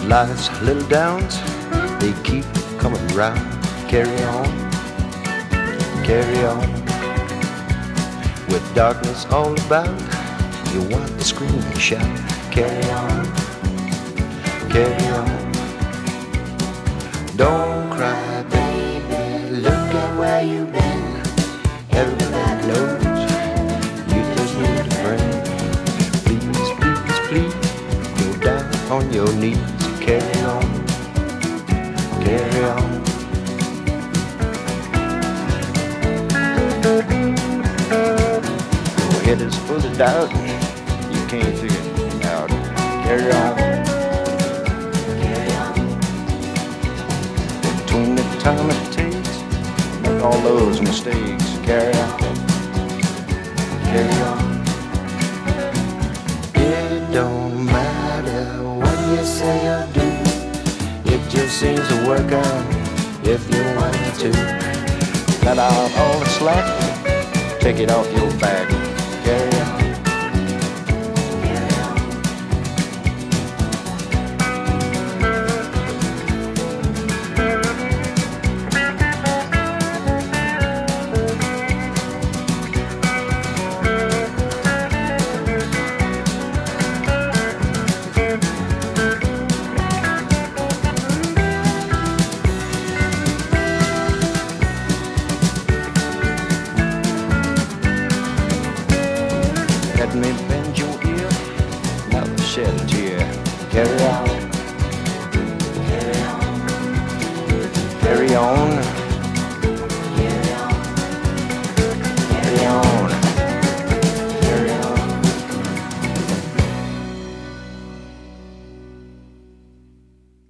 Life's little downs, they keep coming round. Carry on, carry on. With darkness all about, you want to scream and shout. Carry on, carry on. Don't cry, baby, look at where you've been. Everybody knows you just need a friend. Please, please, please, go down on your knees. Carry on, carry on. Your head is full of doubt, you can't figure it out. Carry on, carry on. Between the time it takes, make all those mistakes. Carry on, carry on. It don't matter what you say or do, it just seems to work out if you want to. Cut out all the slack, take it off your back. Carry on. Let me bend your ear, never shed a tear. Carry on, carry on, carry on.